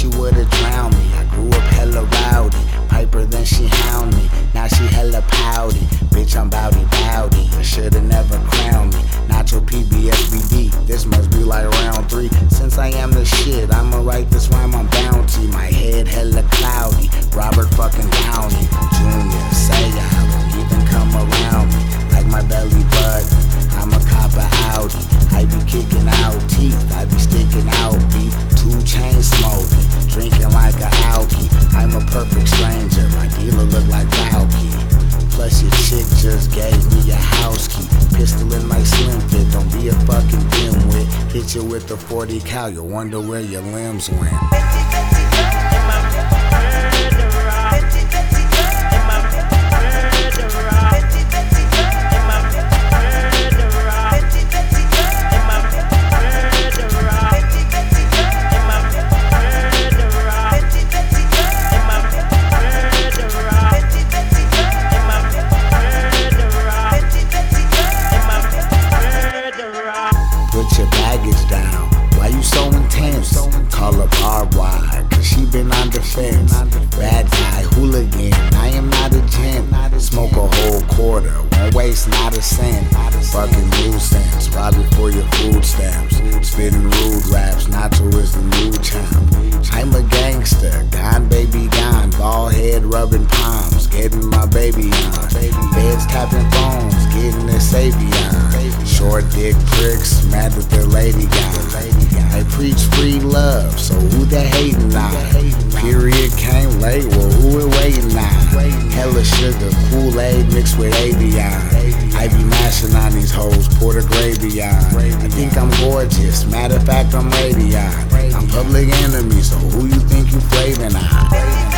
she would've drowned me. I grew up hella rowdy, Piper then she hound me. Now she hella pouty, bitch I'm bowdy bowdy. You should've never crowned me. Nacho PBSBD, this must be like round 3. Since I am the shit, I'ma write this rhyme on bounty. My head hella cloudy, Robert fucking Downey Jr. Say I won't even come around me. Like my belly button, I'm a copper Audi. I be kicking out teeth, I be sticking out beef. 2 chain smoking, drinking like a alky. I'm a perfect stranger, my dealer look like Valky. Plus your chick just gave me a house key. Pistol in my slim fit, don't be a fucking dimwit. Hit you with the 40 cal, you'll wonder where your limbs went. Put your baggage down, why you so intense? Call her barbed wire, cause she been on defense. Bad guy, hooligan, I am not a gent. Smoke a whole quarter, won't waste not a cent. Fucking nuisance, rob you for your food stamps. Spitting rude raps, Nacho is the new champ. I'm a gangster, gone baby gone. Bald head rubbing palms, getting my baby on. Beds tapping phones, getting the Savion. Short dick pricks, mad that their lady gone. I preach free love, so who they hating on? Period came late, well who it waiting on? Hella sugar, Kool-Aid mixed with Avion. I be mashing on these hoes, pour the gravy on. I think I'm gorgeous, matter of fact I'm Radeon. I'm public enemy, so who you think you flavin' on?